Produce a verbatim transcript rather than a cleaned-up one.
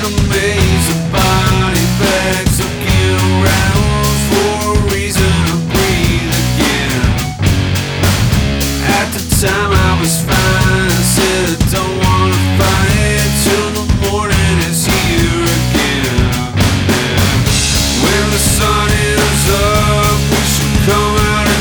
a maze of body bags looking around for a reason to breathe again. At the time I was